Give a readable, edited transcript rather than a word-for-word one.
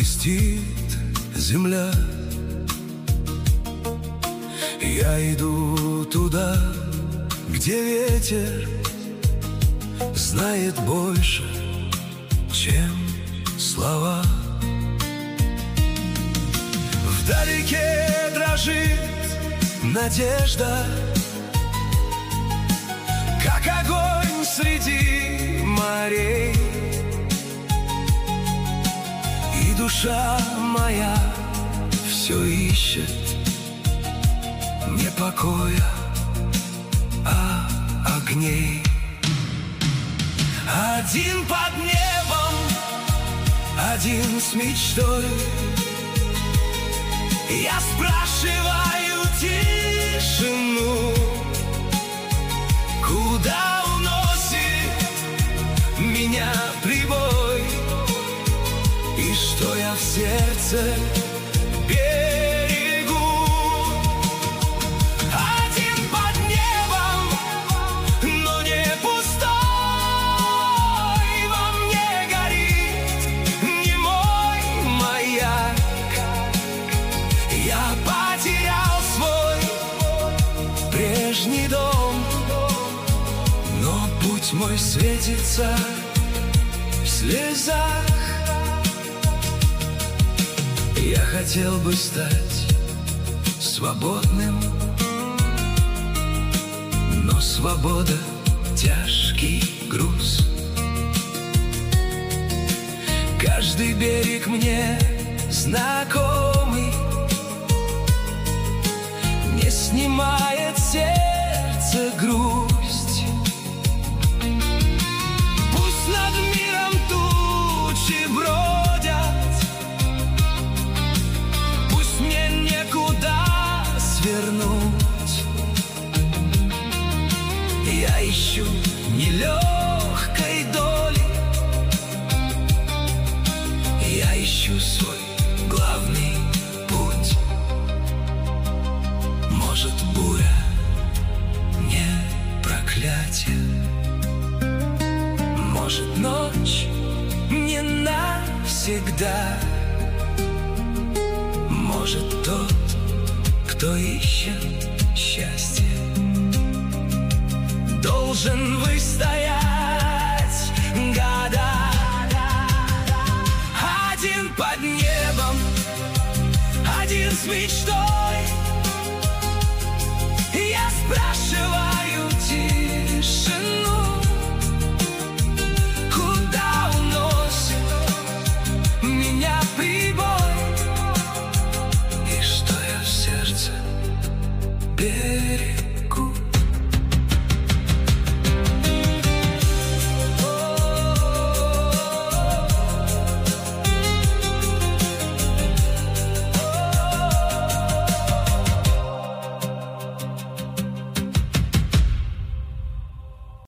блестит земля. Я иду туда, где ветер знает больше, чем слова. Вдалеке дрожит надежда, как огонь среди морей. И душа моя все ищет не покоя, а огней. Один под небом, один с мечтой. Я спрашиваю тишину, куда уносит меня прибой, и что я в сердце берегу. Один под небом, но не пустой. Во мне горит не мой маяк. Я потерял свой прежний дом, но путь мой светится в слезах. Я хотел бы стать свободным, но свобода — тяжкий груз. Каждый берег мне знакомый, не снимает сердце грусть. Пусть над миром тучи бродят, пусть мне некуда свернуть. Я ищу нелегкой доли, я ищу свой главный путь. Может, буря не проклятие, может, ночь не навсегда. Может, тот, кто ищет счастье, должен выстоять года. Один под небом, один с мечтой. Я спрашиваю тишину,